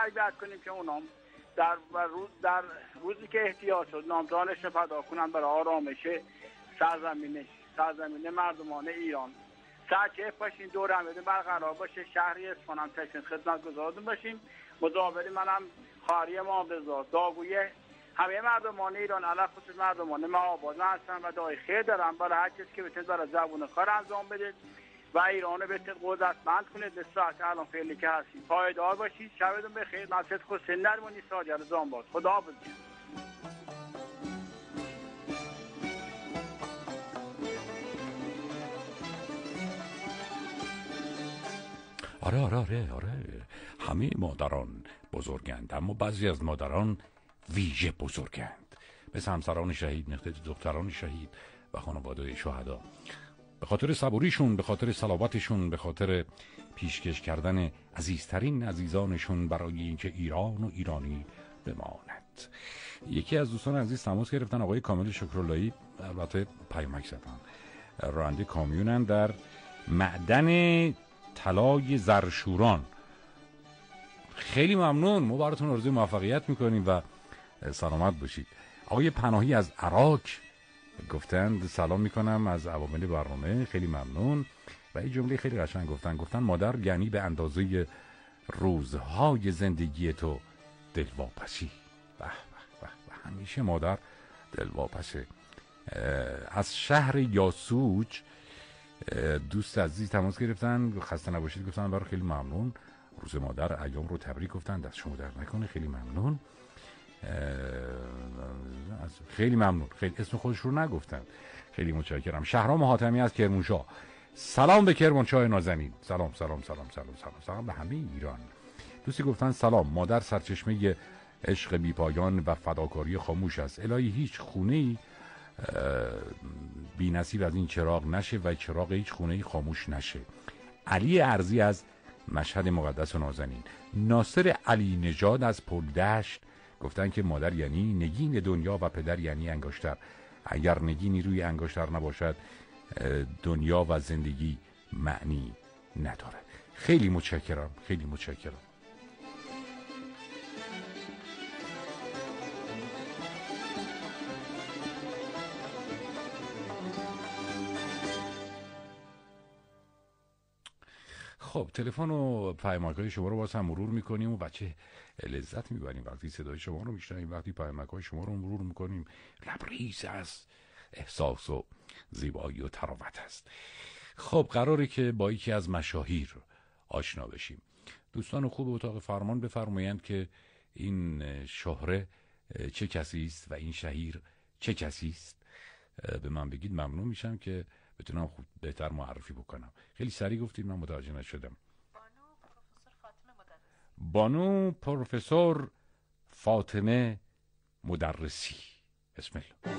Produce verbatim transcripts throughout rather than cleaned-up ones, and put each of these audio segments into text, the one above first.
تربیت کنیم که اونام در روز در روزی که احتیاج شد نامدانش فدا کنن برای آرامش سرزمین سرزمین مردمان ایران. سعی باشین دور هم برقرار باشه. شهری اصفهان هم تشکیل خدمت گزارتون باشیم. مداوری منم خواهری ما بزار داغوی همه مردمان ایران علاوه خصوص مردمان مهاباد هستن و دعای خیر دارم برای هر کسی که بتونه برای زبون کار انجام بده و ایران رو بتونه قدرتمند کنه. دستات الان فعلی که هستیم پایدار باشید. شبتون بخیر. مسجد حسین نرمانی ساجر زامباد. خدا حافظ. آره آره آره آره همه مادران بزرگند، اما بعضی از مادران ویژه بزرگند، مثل همسران شهید، نخوت دختران شهید و خانواده شهدا. به خاطر صبوریشون، به خاطر صلابتشون، به خاطر پیشکش کردن عزیزترین عزیزانشون برای اینکه ایران و ایرانی بماند. یکی از دوستان عزیز تماس گرفتن، آقای کامل شکراللهی، البته پیامک زدن، راننده کامیونن در معدن طلای زرشوران. خیلی ممنون، ما براتون آرزوی موفقیت میکنیم و سلامت باشید. آقای پناهی از عراق گفتند سلام میکنم از عوامل برنامه، خیلی ممنون. و این جمله خیلی قشنگ گفتن، گفتن مادر یعنی به اندازه روزهای زندگی تو دلواپسی. به به به، همیشه مادر دلواپسه. از شهر یاسوج دوست عزیز تماس گرفتن، خسته نباشید گفتن، برای خیلی ممنون. روز مادر ایام رو تبریک گفتن، دست شما درد نکنه، خیلی ممنون. خیلی ممنون، خیلی اسم خودش رو نگفتن، خیلی متشکرم. شهرام حاتمی از کرمانشاه، سلام به کرمانشاه نازنین. سلام سلام سلام سلام سلام سلام به همه ایران. دوستی گفتن سلام، مادر سرچشمه عشق بی پایان و فداکاری خاموش است. الهی هیچ خونه‌ای بی نصیب از این چراغ نشه و چراغ هیچ خونه‌ای خاموش نشه. علی ارزی از مشهد مقدس و نازنین. ناصر علی نژاد از پلدشت گفتن که مادر یعنی نگین دنیا و پدر یعنی انگشتر. اگر نگینی روی انگشتر نباشد دنیا و زندگی معنی نداره. خیلی متشکرم، خیلی متشکرم. خب تلفن و پیامک‌های شما رو باز هم مرور میکنیم و بچه لذت میبریم وقتی صدای شما رو میشنویم، وقتی پیامک‌های شما رو مرور میکنیم. لبریز از احساس و زیبایی و تراوت است. خب قراره که با یکی از مشاهیر آشنا بشیم. دوستان خوب اتاق فرمان بفرمایند که این شهره چه کسی است و این شهیر چه کسی است. به من بگید ممنون میشم که بتونم خوب بهتر معرفی بکنم. خیلی سریع گفتید من متوجه نشدم. بانو پروفسور فاطمه مدرسی. بانو پروفسور فاطمه مدرسی. بسم الله.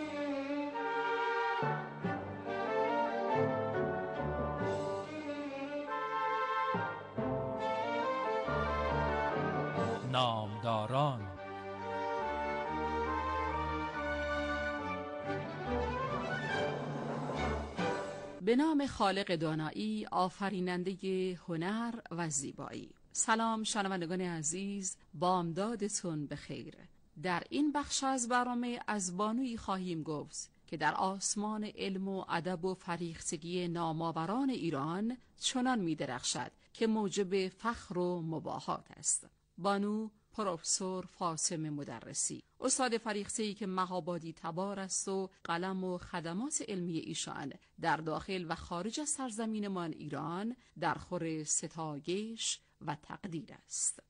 نامداران. به نام خالق دانایی، آفریننده هنر و زیبایی. سلام شنوندگان عزیز، بامدادتون بخیر. در این بخش از برنامه از بانویی خواهیم گفت که در آسمان علم و ادب و فریختگی نامآوران ایران چنان می درخشد که موجب فخر و مباهات است. بانو پروفسور فاطمه مدرسی، استاد فریخته‌ای که مهابادی تبار است و قلم و خدمات علمی ایشان در داخل و خارج از سرزمینمان ایران در خور ستایش و تقدیر است.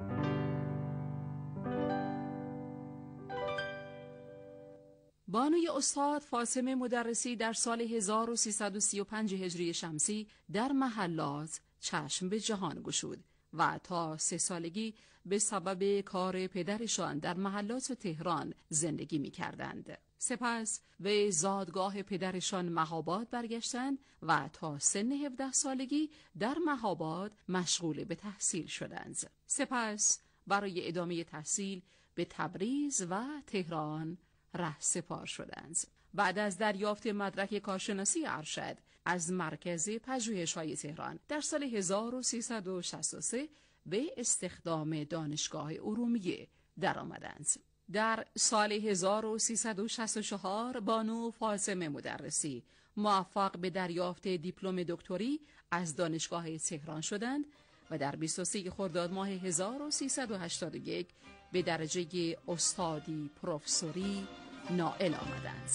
بانوی استاد فاطمه مدرسی در سال هزار و سیصد و سی و پنج هجری شمسی در محلات چشم به جهان گشود و تا سه سالگی به سبب کار پدرشان در محلات تهران زندگی می کردند. سپس به زادگاه پدرشان مهاباد برگشتند و تا سن هفده سالگی در مهاباد مشغول به تحصیل شدند. سپس برای ادامه تحصیل به تبریز و تهران رهسپار شدند. بعد از دریافت مدرک کارشناسی ارشد از مرکز پژوهش‌های تهران در سال هزار و سیصد و شصت و سه به استخدام دانشگاه ارومیه درآمدند. در سال هزار و سیصد و شصت و چهار بانو فاطمه مدرسی موفق به دریافت دیپلم دکتری از دانشگاه تهران شدند و در بیست و سوم خرداد ماه هزار و سیصد و هشتاد و یک به درجه استادی پروفسوری نائل آمدند.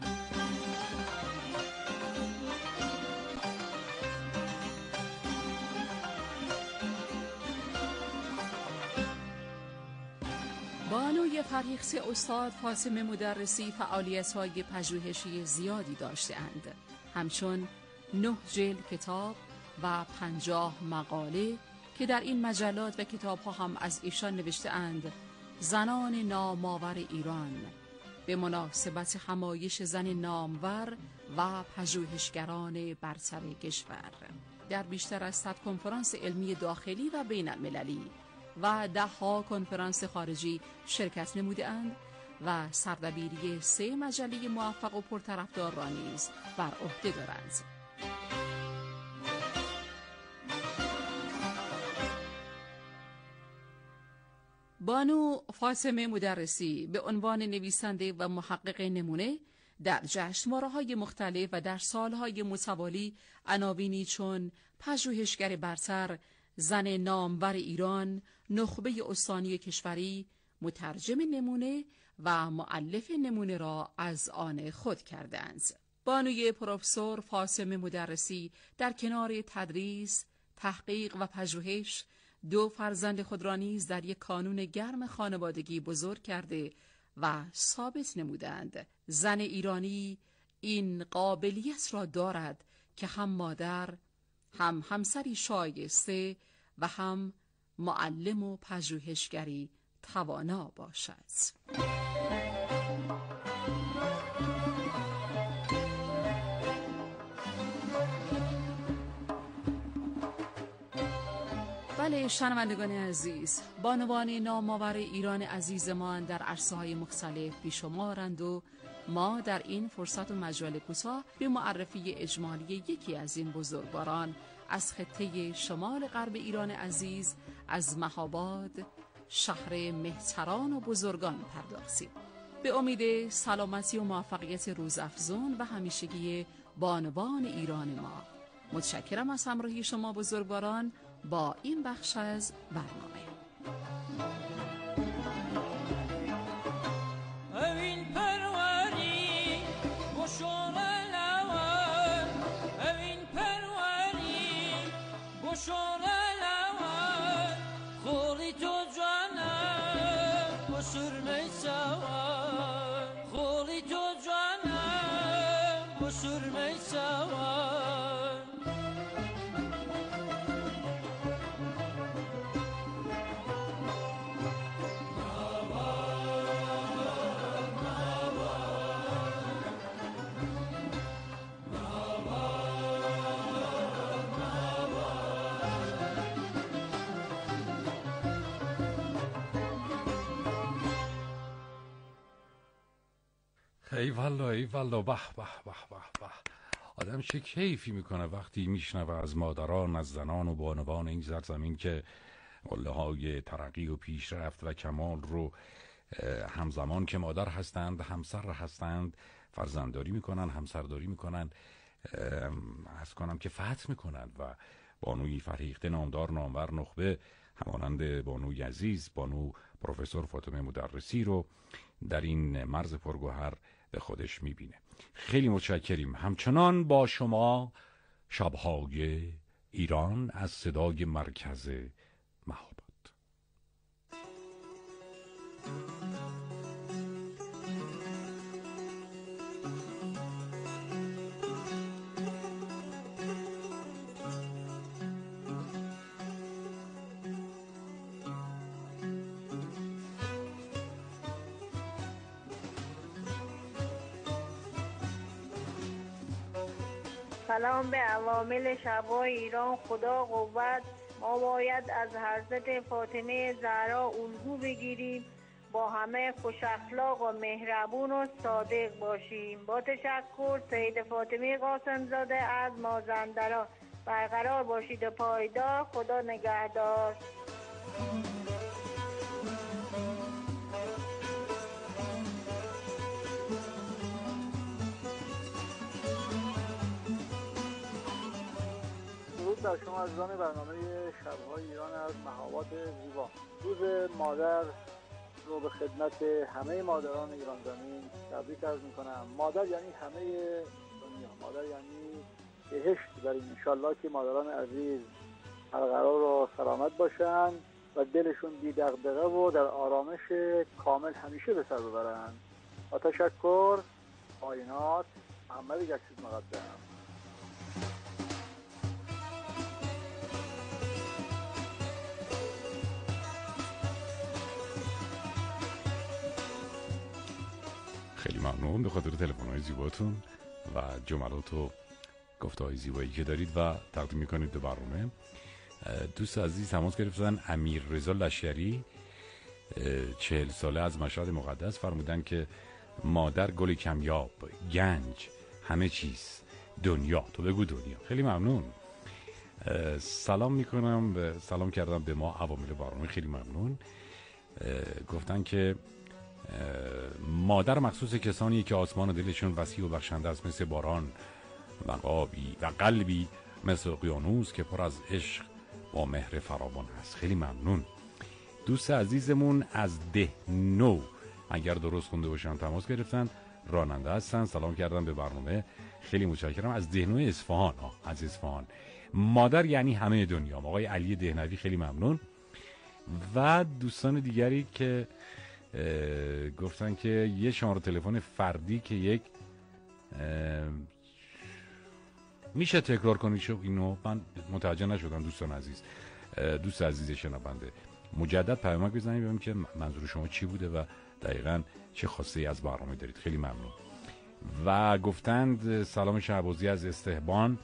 بانوی فرهیخته استاد فاطمه مدرسی فعالیت‌های پژوهشی زیادی داشته‌اند، همچون نه جلد کتاب و پنجاه مقاله که در این مجلات و کتاب‌ها هم از ایشان نوشته‌اند. زنان نامآور ایران به مناسبت همایش زن نامور و پژوهشگران برتر کشور در بیشتر از صد کنفرانس علمی داخلی و بین المللی و ده ها کنفرانس خارجی شرکت نموده‌اند و سردبیری سه مجله موفق و پرطرفدار را نیز بر عهده دارند. بانو فاطمه مدرسی به عنوان نویسنده و محقق نمونه در جشنواره‌های مختلف و در سالهای متوالی عناوینی چون پژوهشگر برتر، زن نامور ایران، نخبه استانی کشوری، مترجم نمونه و مؤلف نمونه را از آن خود کردند. بانوی پروفسور فاطمه مدرسی در کنار تدریس، تحقیق و پژوهش دو فرزند خود را نیز در یک کانون گرم خانوادگی بزرگ کرده و ثابت نمودند زن ایرانی این قابلیت را دارد که هم مادر، هم همسری شایسته و هم معلم و پژوهشگری توانا باشد. بله شنوندگان عزیز، بانوان نامآور ایران عزیزمان در عرصه‌های مختلف بیشمارند و ما در این فرصت و مجال کوتاه به معرفی اجمالی یکی از این بزرگواران از خطه شمال غرب ایران عزیز از مهاباد، شهر مهتران و بزرگان پرداختیم. به امید سلامتی و موفقیت روزافزون و همیشگی بانوان ایران ما. متشکرم از همراهی شما بزرگواران با این بخش از برنامه. اوین پرواری بشور لوان، اوین پرواری بشور لوان، خوری تو جانم بسر میسوان، خوری تو جانم بسر میسوان. ای والا ای والا به به به به به. آدم چه کیفی میکنه وقتی میشنوه از مادران، از زنان و بانوان این سرزمین که قله های ترقی و پیشرفت و کمال رو همزمان که مادر هستند، همسر هستند، فرزندداری میکنن، همسرداری میکنن، عرض کنم که فتح میکنن و بانوی فرهیخته نامدار نامور نخبه همانند بانوی عزیز بانو پروفسور فاطمه مدرسی رو در این مرز پرگوهر به خودش میبینه. خیلی متشکریم. همچنان با شما شب‌های ایران از صدای مرکز مهاباد. سلام به عوامل شب‌های ایران. خدا قوت. ما باید از حضرت فاطمه زهرا الگو بگیریم، با همه خوش اخلاق و مهربون و صادق باشیم. با تشکر، سید فاطمه قاسم زاده از مازندران. برقرار باشید و پایدار. خدا نگهدار. درود بر شما عزیزان برنامه شب‌های ایران از مهاباد زیبا. روز مادر رو به خدمت همه مادران ایران زمین تبریک عرض میکنم. مادر یعنی همه دنیا، مادر یعنی بهشت بریم. انشالله که مادران عزیز برقرار و سلامت باشن و دلشون بی دغدغه و در آرامش کامل همیشه به سر ببرن. با تشکر. آینات محمد گشید مقدم. خیلی ممنون به خاطر تلفن‌های زیباتون و جملات و گفته‌های زیبایی که دارید و تقدیم می‌کنید به برنامه. دوست عزیز تماس گرفتن. امیر رضا لشکری چهل ساله از مشهد مقدس فرمودن که مادر گل کمیاب، گنج، همه چیز، دنیا. تو بگو دنیا. خیلی ممنون. سلام میکنم، سلام کردم به ما عوامل برنامه. خیلی ممنون. گفتن که مادر مخصوص کسانی که آسمان و دلشون وسیع و بخشنده است، مثل باران و آبی و قلبی مثل اقیانوس که پر از عشق با مهر فراوان است. خیلی ممنون. دوست عزیزمون از دهنو، اگر درست خونده باشم، تماس گرفتن. راننده هستن. سلام کردم به برنامه. خیلی متشکرم. از دهنو اصفهان. آه از اصفهان. مادر یعنی همه دنیا. آقای علی دهنوی خیلی ممنون. و دوستان دیگری که گفتن که یه شماره تلفن فردی که یک میشه تکرار کنید شو اینو؟ من متوجه نشدم دوستان عزیز. دوست عزیز شنونده مجدد پیامک بزنید ببینیم که منظور شما چی بوده و دقیقاً چه خواسته ای از برنامه دارید. خیلی ممنون. و گفتند سلام شعبازی از استهبان.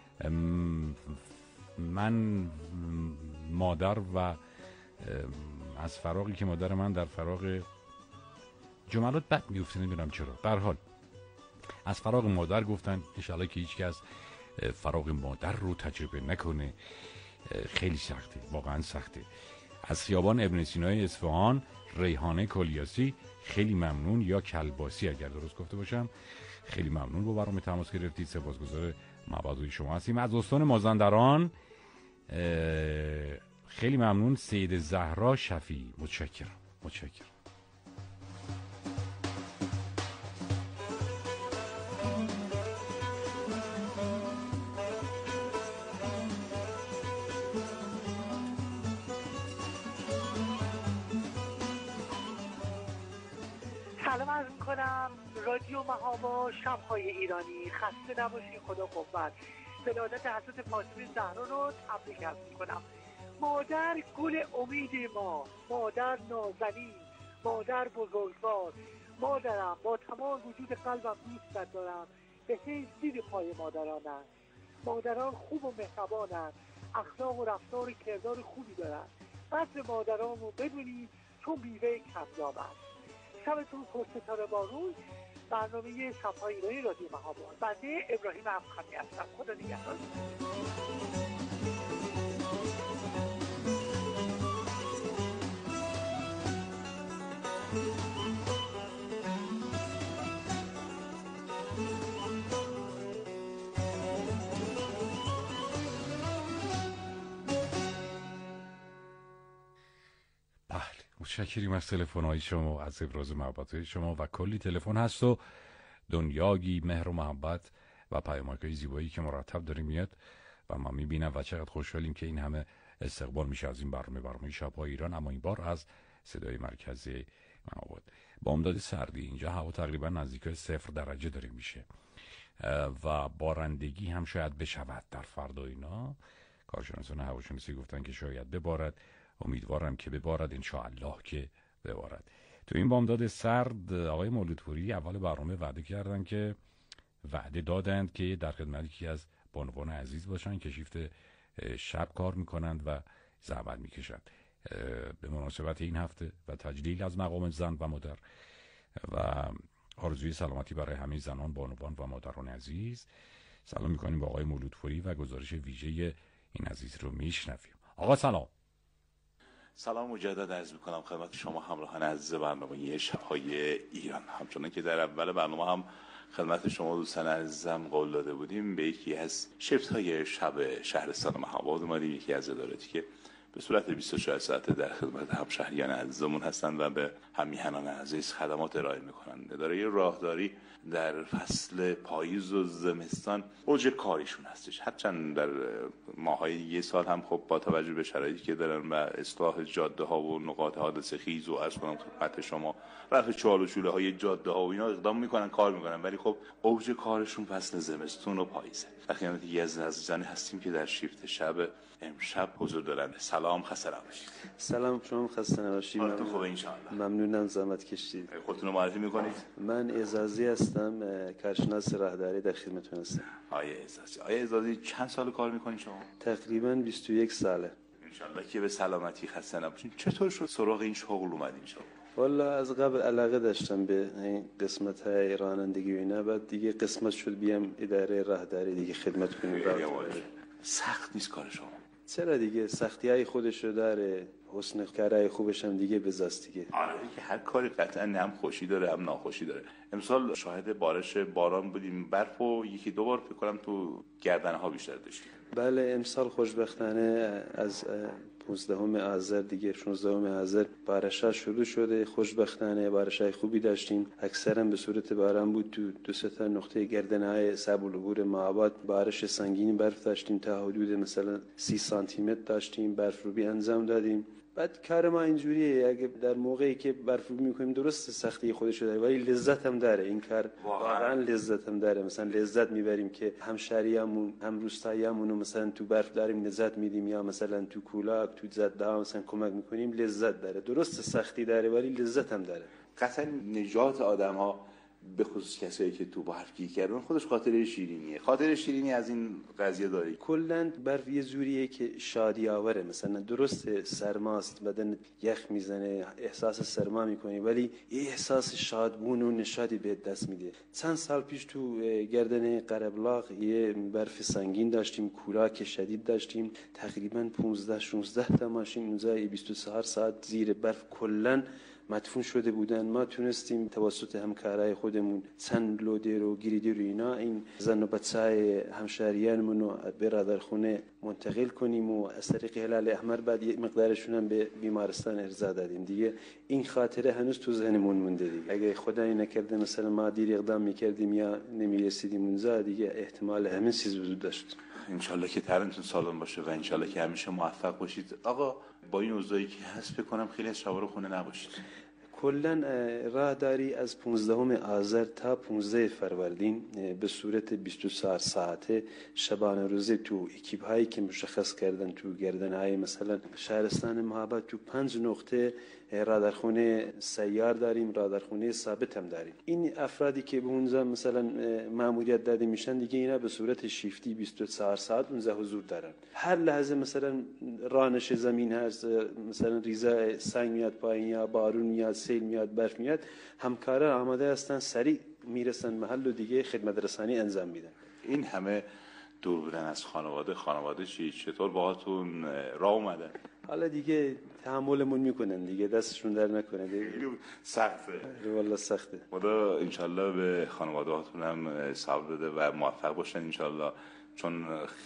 من مادر و از فراغی که مادر من در فراغ جملات بد میفته، نمیدونم چرا. به هر حال از فراغ مادر گفتن. انشالله که هیچ کس فراغ مادر رو تجربه نکنه. خیلی سخته، واقعا سخته. از خیابان ابن سینای اصفهان ریحانه کلیاسی خیلی ممنون، یا کلباسی اگر درست گفته باشم. خیلی ممنون با برنامه تماس گرفتید. سپاسگزار مبادوی شما هستیم. از استان مازندران خیلی ممنون. سید زهرا شفیعی. متشکرم متشکرم. سلام عرض میکنم. رادیو مهابا، شب‌های ایرانی. خسته نباشید. خدا قوت. ولادت حضرت فاطمه زهرا رو تبریک عرض میکنم. مادر گل امید ما، مادر نازنین، مادر بزرگوار. مادرم با تمام وجود قلبم دوست دارم. به حیث زیر پای مادرانم. مادران خوب و مهربانند، اخلاق و رفتار و کردار خوبی دارند. قدر مادران رو بدونید چون بیوه کمیابند. شبتون پرستاره بارون. برنامه شب‌های ایرانی رادیو مهابا. بنده ابراهیم افخمی هستم. خدا نگهدار. متشکریم از تلفن‌های شما، از ابراز محبت شما و کلی تلفن هست و دنیایی مهر و محبت و پیامک‌های زیبایی که مرتب داره میاد و ما میبینم و چقدر خوشحالیم که این همه استقبال میشه از این برنامه برنامه شب‌های ایران. اما این بار از صدای مرکزی مهاباد. بامداد سردی، اینجا هوا تقریبا نزدیک صفر درجه داره میشه و بارندگی هم شاید بشود در فردا. اینا کارشناسان هواشناسی گفتن که شاید ببارد. امیدوارم که ببارد، انشاءالله که ببارد. تو این بامداد سرد آقای مولودپوری اول برنامه وعده کردن که وعده دادند که در خدمت یکی از بانوان عزیز باشن که شیفت شب کار میکنند و زحمت میکشند. به مناسبت این هفته و تجلیل از مقام زن و مادر و آرزوی سلامتی برای همه زنان، بانوان و مادران عزیز سلام میکنیم با آقای مولودپوری و گزارش ویژه این عزیز رو میشنویم. آقا سلام. سلام مجدد عرض میکنم خدمت شما همراهان عزیز برنامه شب‌های ایران. همچنان که در اول برنامه هم خدمت شما دوستان عزیزم قول داده بودیم، به یکی از شفت‌های شب شهرستان مهاباد اومدیم، یکی از اداراتی که به صورت بیست و چهار ساعته در خدمت همشهریان عزیزمون هستند و به هم‌میهنان عزیز خدمات ارائه میکنند. اداره راهداری در فصل پاییز و زمستان اوج کاریشون هستش، هرچند در ماهای یه سال هم خب با توجه به شرایطی که دارن و اصلاح جاده ها و نقاط حادثه خیز و عرض کنم خدمت شما رفع چال و شوله های جاده ها و اینا اقدام میکنن، کار میکنن، ولی خب اوج کارشون فصل زمستون و پاییزه. در خدمت یکی از عزیزانی هستیم که در شیفت شب امشب حضور دارن. سلام، خسته نباشید. سلام، شما خسته نباشید. حالتون خوبه ان شاء الله؟ ممنونم، زحمت کشیدید. خودتون رو معرفی میکنید؟ من اعزازی هستم، کارشناس راهداری در خدمتتون هستم. آیه اعزازی، آیه اعزازی چند سال کار میکنید شما؟ تقریبا بیست و یک ساله. ان شاء الله که به سلامتی خسته نباشید. چطور شد سراغ این شغل اومدین شما؟ والا از قبل علاقه داشتم به این قسمت های رانندگی و اینا، بعد دیگه قسمت شد بیام اداره راهداری دیگه خدمت کنیم. سخت نیست کار شما؟ چرا دیگه، سختی های خودش رو داره، حسن کارهای خوبش هم دیگه بزاست دیگه. آره که هر کاری قطعا هم خوشی داره هم ناخوشی داره. امسال شاهد بارش باران بودیم، برف و یکی دو بار فکر کنم تو گردنه ها بیشتر داشتیم. بله امسال خوشبختانه از پانزدهم آذر دیگه شانزدهم آذر بارش‌ها شروع شده، خوشبختانه بارش‌های خوبی داشتیم، اکثرا به صورت باران بود. تو دو سه تا نقطه گردنهای صعب العبور مهاباد بارش سنگین برف داشتیم، تا حدود مثلا سی سانتی متر داشتیم، برف رو بی انجام دادیم. بعد کار ما اینجوریه، اگه در موقعی که برف رو می‌کنیم درست سختی خودش داره ولی لذت هم داره این کار، واقعا لذت هم داره. مثلا لذت میبریم که همشهریامون هم روستاییامون رو مثلا تو برف داریم لذت میدیم، یا مثلا تو کولاک تو زده ها مثلا کمک میکنیم، لذت داره. درست سختی داره ولی لذت هم داره. قطعا نجات آدم‌ها به خصوص کسایی که تو برف گیر کردن خودش خاطره شیرینیه. خاطره شیرینی از این قضیه داری؟ کلا برف یه جوریه که شادی آوره. مثلا درست سرماست، بدن یخ میزنه، احساس سرما میکنی، ولی یه احساس شادبون و نشادی به دست میده. چند سال پیش تو گردن قره‌بلاغ یه برف سنگین داشتیم، کولاک شدید داشتیم، تقریبا پانزده شانزده تا ماشین اونجا بیست و چهار ساعت زیر برف کلا مدفون شده بودن. ما تونستیم توسط همکارای خودمون چند لودر و گریدر و اینا این زن و بچهای همشهریانمون رو به رادارخونه منتقل کنیم و از طریق هلال احمر بعد یک مقدارشون هم به بیمارستان ارجاع دادیم. دیگه این خاطره هنوز تو ذهنمون مونده دیگه. اگه خدای نکرده مثلا ما دیر اقدام میکردیم یا نمیرسیدیم اونجا، دیگه احتمال همین چیز وجود داشت. انشالله که ترنتون سالم باشه و انشالله که همیشه موفق باشید. آقا با این اوضاعی که هست بکنم خیلی از شبا رو خونه نباشید. کلا راهداری از پانزدهم آذر تا پانزده فروردین به صورت بیست و چهار ساعته شبانه روزه تو اکیپ هایی که مشخص کردن تو گردن های مثلا شهرستان مهاباد تو پنج نقطه رادارخونه سیار داریم، رادارخونه ثابت هم داریم. این افرادی که به اونجا مثلا ماموریت داده میشن دیگه اینا به صورت شیفتی بیست و چهار ساعت اونجا حضور دارن. هر لحظه مثلا رانش زمین هست، مثلا ریزه سنگ میاد پایین یا بارون میاد، سیل میاد، برف میاد، همکارا آماده هستن سریع میرسن محل و دیگه خدمت رسانی انجام میدن. این همه دور بودن از خانواده، خانواده چی چطور باهاتون راه اومدن؟ حالا دیگه تحملمون میکنن دیگه، دستشون در نکنه دیگه. سخته والله سخته. خدا انشالله به خانواده هاتون هم صبر بده و موفق باشن انشالله، چون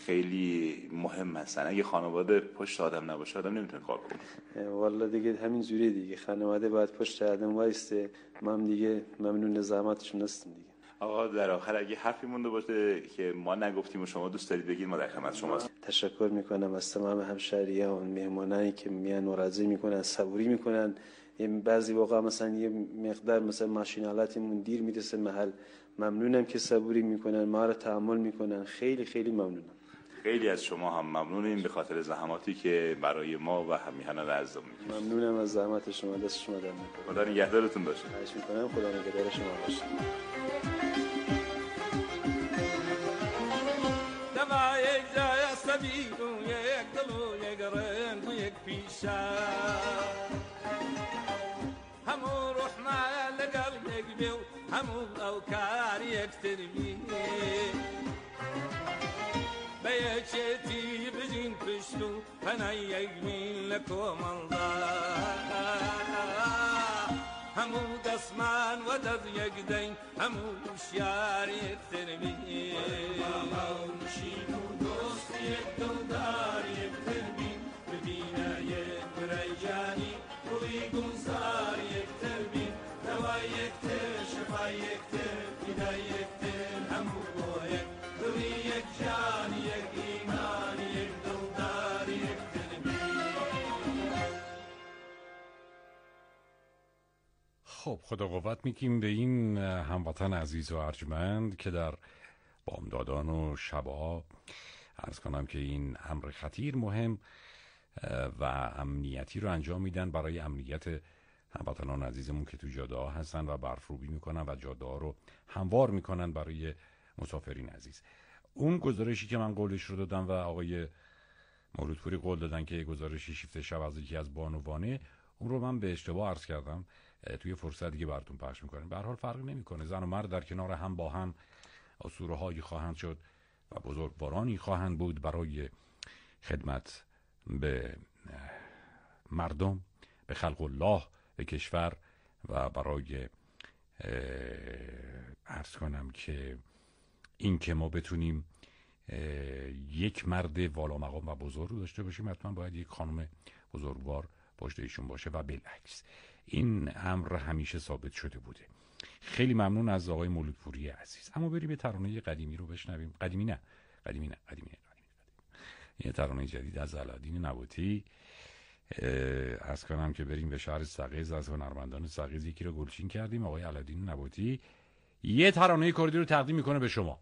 خیلی مهم هستن. اگه خانواده پشت آدم نباشه آدم نمیتونه کار کنه. والله دیگه همین جوریه دیگه، خانواده باید پشت آدم وایسته. ما هم دیگه ممنون زحماتشون هستیم دیگه. آقا در آخر اگه حرفی مونده باشه که ما نگفتیم و شما دوست دارید بگید، ما در خدمت شماست. تشکر میکنم از تمام همشهریان و مهمانایی که میان مراجعه میکنن، صبوری میکنن. بعضی وقتا مثلا یه مقدار مثلا ماشینالاتمون دیر میرسه محل، ممنونم که صبوری میکنن، ما رو تحمل میکنن. خیلی خیلی ممنونم. خیلی از شما هم ممنونیم به خاطر زحماتی که برای ما و همیهنان عزیزم میکنید. ممنونم از زحمات شما، دست شما در نکنه. خدا نگهدارتون باشه. خواهش میکنم، خدا نگهدار شما باشه. دما یک جای سبیل و یک دل و یک رنگ و یک پیشه، همو روح ما لقل یک بیو، همو او کار یک ترمی. چتی بجین پشتو پنای یک میل نکومالدا همو دسمان و دز یک دین همو شیار یک تربی همو شیمو دوست یک دلدار یک تربی ببینه یک برای جانی روی گمزار یک تربی دوا یک تر شفا یک تر بیدا یک تر همو یک روی یک جان یک ایمان یک دلدار یک تربی. خب خدا قوت میگیم به این هموطن عزیز و ارجمند که در بامدادان و شبها عرض کنم که این امر خطیر مهم و امنیتی رو انجام میدن برای امنیت هموطنان عزیزمون که تو جاده ها هستن و برفروبی میکنن و جاده ها رو هموار میکنن برای مسافرین عزیز. اون گزارشی که من قولش رو دادم و آقای مولودپوری قول دادن که گزارشی شیفت شب از یکی از بانوانه، اون رو من به اشتباه عرض کردم، توی فرصت دیگه براتون پخش میکنیم. به هر حال فرق نمیکنه، زن و مرد در کنار هم با هم اسطوره‌هایی خواهند شد و بزرگوارانی خواهند بود برای خدمت به مردم، به خلق الله، به کشور و برای عرض کنم که این که ما بتونیم یک مرد والا مقام و بزرگ رو داشته باشیم، حتما باید یک خانم بزرگوار پشت ایشون باشه و بالعکس. این امر همیشه ثابت شده بوده. خیلی ممنون از آقای مولودپوری عزیز. اما بریم یه ترانه قدیمی رو بشنویم. قدیمی نه قدیمی نه قدیمی نه قدیمی نه. یه ترانه جدید از علادین نباتی. عرض کنم که بریم به شهر سقیز، از هنرمندان سقیز یکی رو گلچین کردیم. آقای علادین نباتی یه ترانه کردی رو تقدیم میکنه به شما.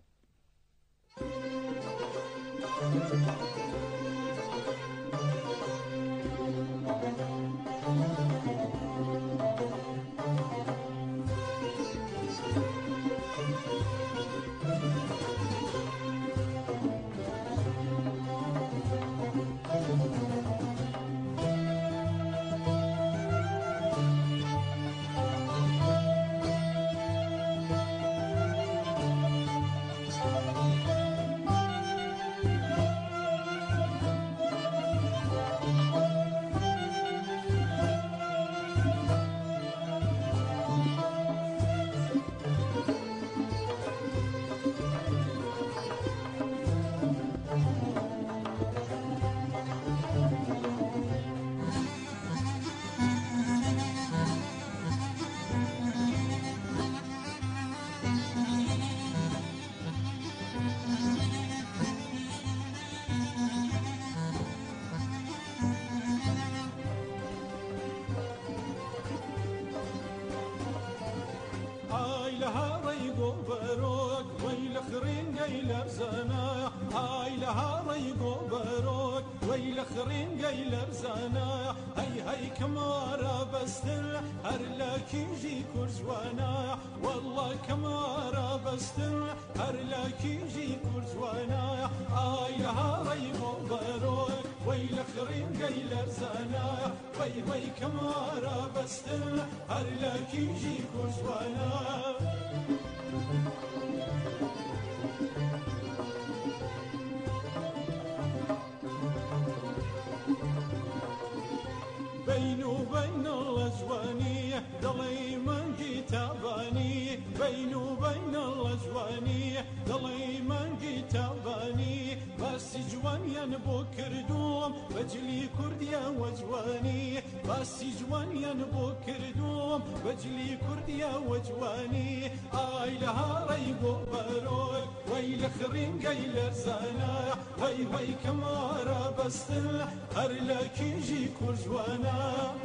وجلي كرديا وجواني آي لها ريبو بروي ويل خرين قيل رزانا وي وي كمارا بستل هر لكي جي كرجوانا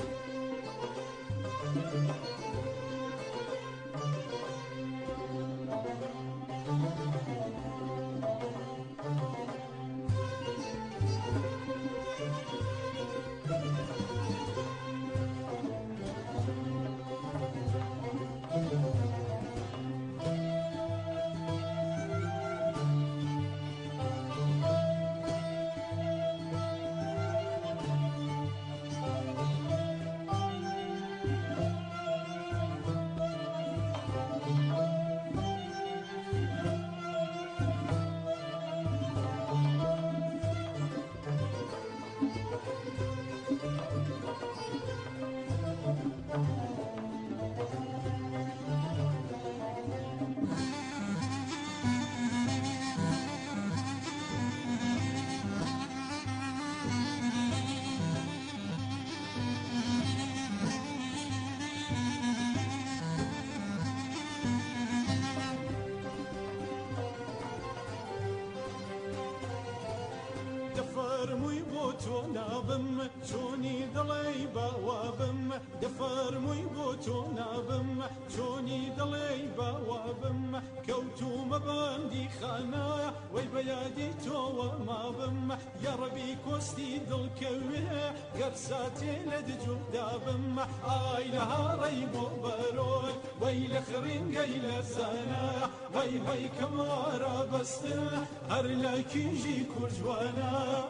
دفرموی بو تو نابم چونی دلی باوابم دفرموی بو تو نابم چونی دلی باوابم كوتو مباندي خانا ويبيادي تو مابم يا ربي كوستي دل كويه قرساتي لدجو دابم آي لها ريبو برول ويل خرين قيل سانا وي وي كمارا بستن هر لكي جي كرجوانا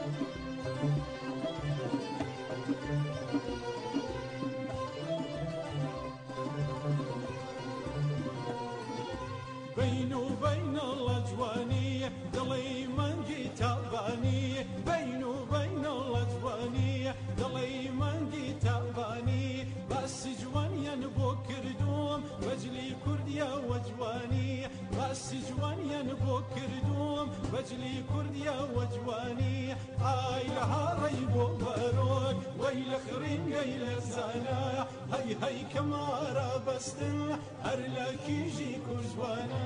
بين وبين الأجواني دلي منجي تاباني بين وبين الأجواني دلي منجي تاباني بس جواني ينبو كردوم وجلي كرديا وجواني بس جواني ينبو كردوم وجلي كرديا وجواني آي لها ريبو بروك ويل خرين قيل سانا هاي هاي كمارا بستن هر لكي جي كرجوانا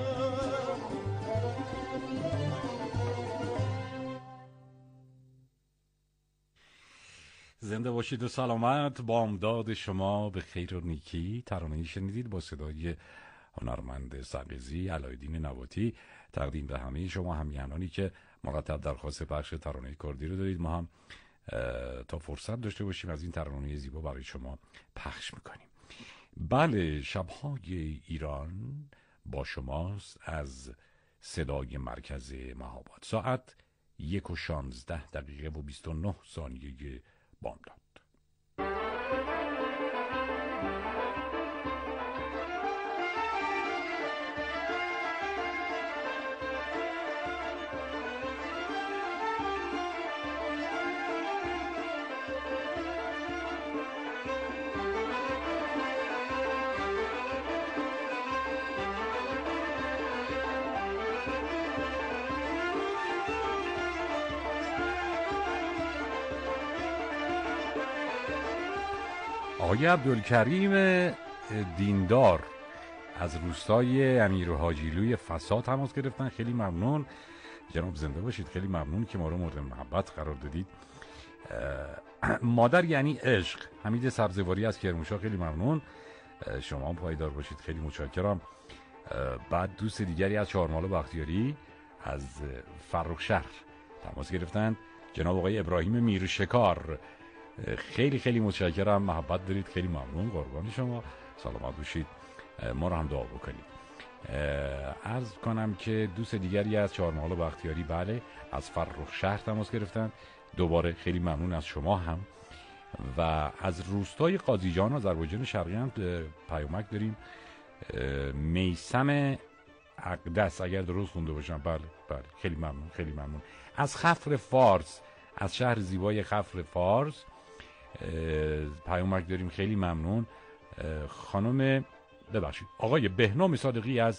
زنده باشید و سلامت. بامداد شما به خیر و نیکی. ترانه‌ای شنیدید با صدای هنرمند سقیزی علایالدین نباتی، تقدیم به همه شما همیهنانی که مرتب درخواست پخش ترانه کردی رو دارید. ما هم تا فرصت داشته باشیم از این ترانه زیبا برای شما پخش میکنیم. بله، شب‌های ایران با شماست از صدای مرکز مهاباد. ساعت یک و شانزده دقیقه و بیست و نه ثانیه بامداد. آقای عبدالکریم دیندار از روستای امیر حاجیلوی فسا تماس گرفتن. خیلی ممنون جناب، زنده باشید. خیلی ممنون که ما رو مورد محبت قرار دادید. مادر یعنی عشق. حمید سبزواری از کرمانشاه، خیلی ممنون. شما هم پایدار باشید، خیلی متشکرم. بعد دوست دیگری از چهارمال بختیاری از فرخشهر تماس گرفتن، جناب آقای ابراهیم میرشکار. خیلی خیلی متشکرم، محبت دارید، خیلی ممنون، قربان شما، سلامت باشید، ما رو هم دعا بکنید. عرض کنم که دوست دیگری از چهارمحال بختیاری، بله، از فرخشهر تماس گرفتن، دوباره خیلی ممنون از شما هم. و از روستای قاضیجان آذربایجان شرقی هم پیامک داریم، میثم اقدس، اگر درست خونده باشم. بله بله، خیلی ممنون، خیلی ممنون. از خفر فارس، از شهر زیبای خفر فارس پیامک داریم، خیلی ممنون. خانم ببخشید آقای بهنام صادقی از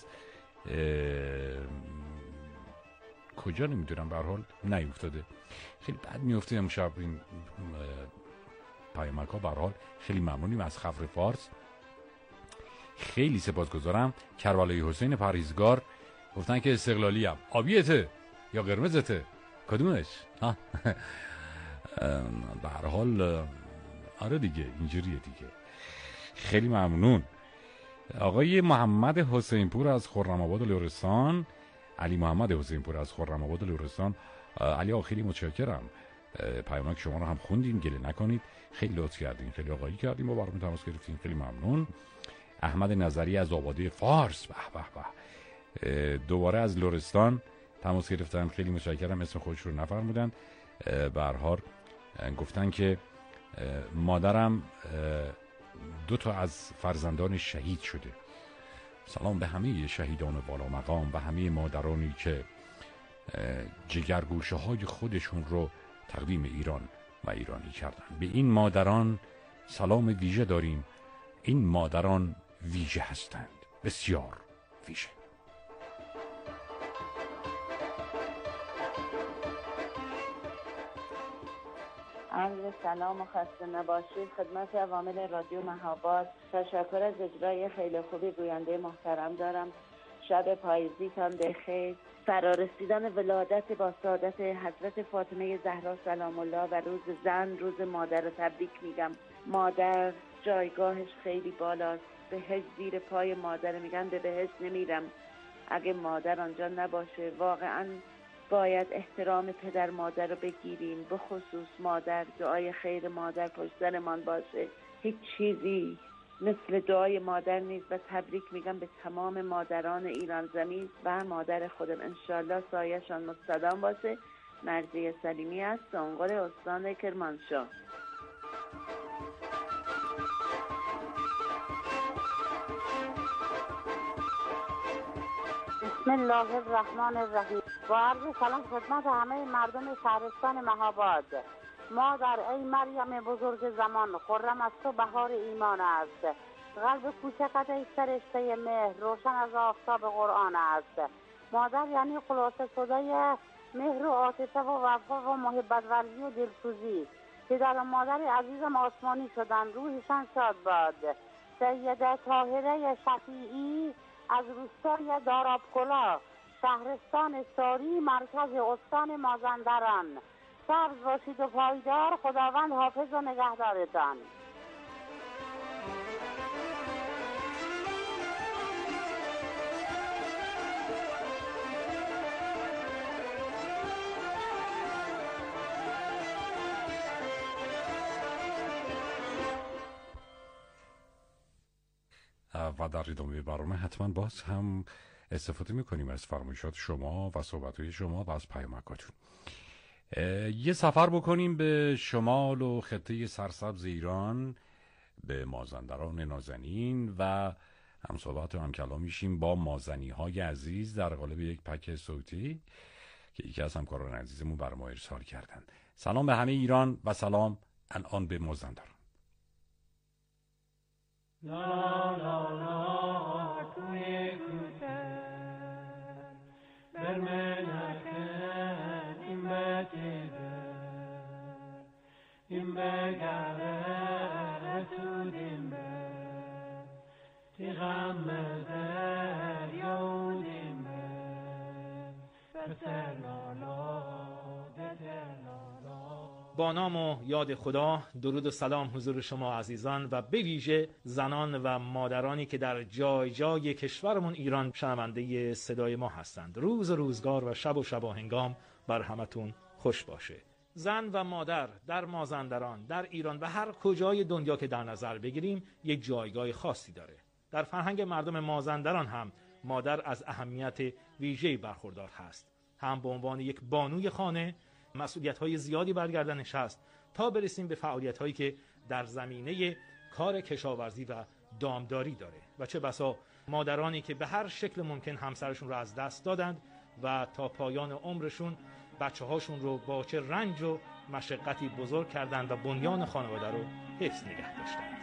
کجا نمیدونم، به هر حال نیفتاده، خیلی بد میفته امشب این پیامک ها. به هر حال خیلی ممنونیم از خفر فارس، خیلی سپاسگزارم. کربلایی حسین پرهیزگار گفتن که استقلالی ام. آبیته یا قرمزته؟ کدومش؟ به هر حال آره دیگه، اینجوریه دیگه. خیلی ممنون. آقای محمد حسین پور از خرم آباد لرستان، علی محمد حسین پور از خرم آباد لرستان. علی آقا خیلی متشکرم، پیامک شما رو هم خوندیم، گله نکنید، خیلی لطف کردین، خیلی آقایی کردیم، با برامون تماس گرفتین، خیلی ممنون. احمد نظری از آباده فارس، به به به، دوباره از لرستان تماس گرفتن، خیلی متشکرم، اسم خودش رو نفرمودن. به هر حال گفتن که مادرم دو تا از فرزندان شهید شده. سلام به همه شهیدان بالا مقام و همه مادرانی که جگرگوشه های خودشون رو تقدیم ایران و ایرانی کردن. به این مادران سلام ویژه داریم. این مادران ویژه هستند، بسیار ویژه. عرض سلام و خسته نباشید خدمت عوامل رادیو مهاباد. تشکر از اجرای خیلی خوبی گوینده محترم دارم. شب پاییزیتان بخیر. فرارسیدن ولادت با سعادت حضرت فاطمه زهرا سلام الله و روز زن، روز مادر رو تبریک میگم. مادر جایگاهش خیلی بالاست. بهشت زیر پای مادر، میگن به بهشت نمیرم اگه مادر آنجا نباشه. واقعا باید احترام پدر مادر رو بگیریم، به خصوص مادر. دعای خیر مادر پشت سرمان باشه. هیچ چیزی مثل دعای مادر نیست و تبریک میگم به تمام مادران ایران زمین و مادر خودم. انشالله سایه‌شان مستدام باشه. مرضیه سلیمی است، سانقل استان کرمانشاه. بسم الله الرحمن الرحیم. با عرض سلام خدمت همه مردم شهرستان مهاباد. مادر ای مریم بزرگ زمان، خرم از تو بهار ایمان است. قلب کوچکت ای سرشته مهر، روشن از آفتاب قرآن است. مادر یعنی خلاصه شده مهر و عاطفه و وفا و محبت ورزی و دلسوزی. پدر و مادر عزیزم آسمانی شدن، روحشان شاد باد. سیده طاهره شفیعی از روستای دارابکلا، شهرستان ساری، مرکز استان مازندران. سبز باشید و پایدار. خداوند حافظ و نگهدارتان. و در ادامه برنامه حتما باز هم استفاده میکنیم از فرمایشات شما و صحبت‌های شما و از پیامکاتون. یه سفر بکنیم به شمال و خطه سرسبز ایران، به مازندران نازنین و هم صحبت و هم کلام میشیم با مازنی های عزیز در قالب یک پک صوتی که یکی از همکاران عزیزمون بر ما ارسال کردن. سلام به همه ایران و سلام الان به مازندران. لا لا لا توی کوتر برمنکن این بچه بر این بگره تو دیم بر تیغم در یودیم بر بسر لالا بسر لالا. با نام و یاد خدا، درود و سلام حضور شما عزیزان و به ویژه زنان و مادرانی که در جای جای کشورمون ایران شنونده صدای ما هستند. روز روزگار و شب و شباهنگام بر همتون خوش باشه. زن و مادر در مازندران، در ایران و هر کجای دنیا که در نظر بگیریم یک جایگاه خاصی داره. در فرهنگ مردم مازندران هم مادر از اهمیت ویژه‌ای برخوردار هست. هم به عنوان یک بانوی خانه مسئولیت‌های زیادی بر گردنش هست تا برسیم به فعالیت‌هایی که در زمینه کار کشاورزی و دامداری داره و چه بسا مادرانی که به هر شکل ممکن همسرشون رو از دست دادند و تا پایان عمرشون بچه‌هاشون رو با چه رنج و مشقتی بزرگ کردند و بنیان خانواده رو حفظ نگه داشتند.